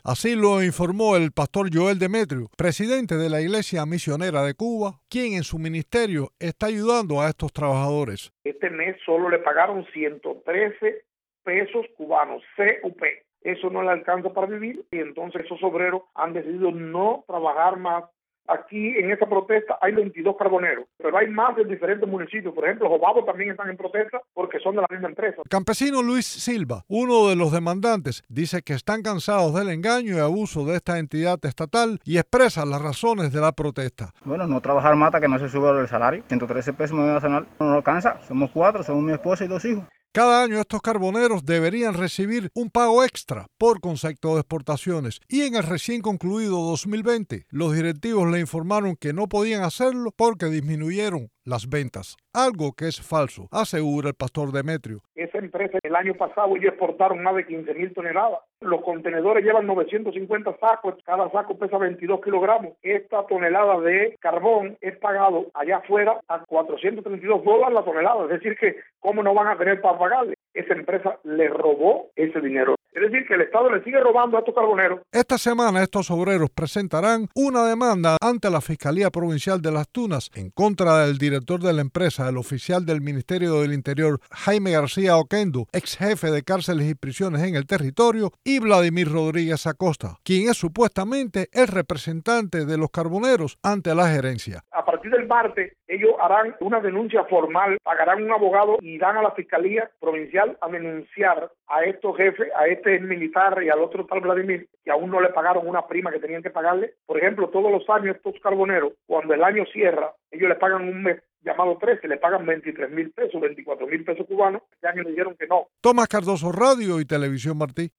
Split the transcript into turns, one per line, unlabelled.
Así lo informó el pastor Joel Demetrio, presidente de la Iglesia Misionera de Cuba, quien en su ministerio está ayudando a estos trabajadores.
Este mes solo le pagaron 113 pesos cubanos, CUP. Eso no le alcanza para vivir y entonces esos obreros han decidido no trabajar más. Aquí en esta protesta hay 22 carboneros, pero hay más de diferentes municipios. Por ejemplo, Jobabo también están en protesta porque son de la misma empresa.
El campesino Luis Silva, uno de los demandantes, dice que están cansados del engaño y abuso de esta entidad estatal y expresa las razones de la protesta.
Bueno, no trabajar mata que no se sube el salario. 113 pesos nacional no nos alcanza. Somos 4, somos mi esposa y 2 hijos.
Cada año estos carboneros deberían recibir un pago extra por concepto de exportaciones y en el recién concluido 2020 los directivos le informaron que no podían hacerlo porque disminuyeron las ventas, algo que es falso, asegura el pastor Demetrio.
Esa empresa el año pasado ellos exportaron más de 15,000 toneladas. Los contenedores llevan 950 sacos, cada saco pesa 22 kilogramos. Esta tonelada de carbón es pagado allá afuera a $432 la tonelada, es decir que cómo no van a tener para pagarle. Esa empresa le robó ese dinero. Es decir, que el Estado le sigue robando a estos carboneros.
Esta semana estos obreros presentarán una demanda ante la Fiscalía Provincial de Las Tunas en contra del director de la empresa, el oficial del Ministerio del Interior, Jaime García Oquendo, ex jefe de cárceles y prisiones en el territorio, y Vladimir Rodríguez Acosta, quien es supuestamente el representante de los carboneros ante la gerencia.
A partir del martes, ellos harán una denuncia formal, pagarán un abogado y irán a la Fiscalía Provincial a denunciar a estos jefes, a este militar y al otro tal Vladimir, que aún no le pagaron una prima que tenían que pagarle. Por ejemplo, todos los años estos carboneros, cuando el año cierra, ellos le pagan un mes llamado 13, le pagan 23,000 pesos, 24,000 pesos cubanos. Este año le dijeron que no.
Tomás Cardoso, Radio y Televisión Martí.